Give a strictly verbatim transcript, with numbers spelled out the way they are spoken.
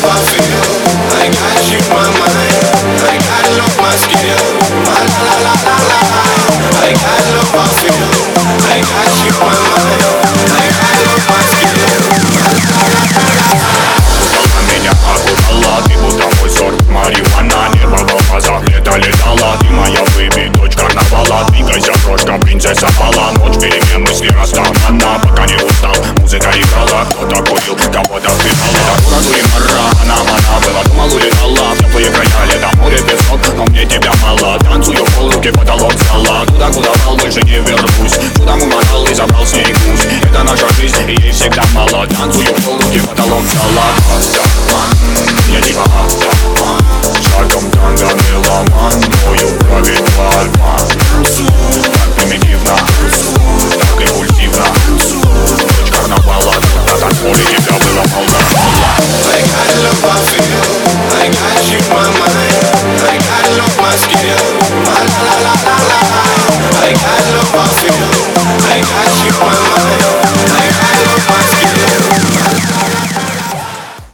love I feel. I got you my mind. I got love my skill. La la la la la la. I got love I feel. I got you my mind. I got love my skill. Меня окутала, ты будто мой сорт марихуана. Небо в глазах, лето летала. Ты моя выби, дочь карнавала. Двигайся, крошка, принцесса пала. Ночь перемен, мысли расставана. Пока не устал, музыка играла. Кто-то курил, кого-то впивала. Дура, мара, она, она была. Думал, улетала в теплые края. Лето, море, песок, но мне тебя мало. Танцую в полруки, потолок взяла. Туда, куда брал, больше не вернусь. Чудом умотал и забрал с ней гусь. Это наша жизнь, и ей всегда мало. Танцую в полруки, потолок взяла. Я типа шагом танго меломан. Мною правит альман. Так примитивно, так импульсивно. Ночь карнавала, на танцполе тебя было полно. I got love I feel. I got you my mind.